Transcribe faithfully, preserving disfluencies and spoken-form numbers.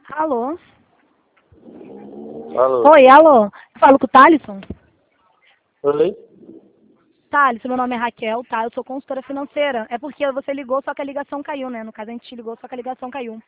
Alô? Alô? Oi, alô? Eu falo com o Thalisson? Oi? Thalisson, meu nome é Raquel, tá? Eu sou consultora financeira. É porque você ligou, só que a ligação caiu, né? No caso, a gente te ligou, só que a ligação caiu.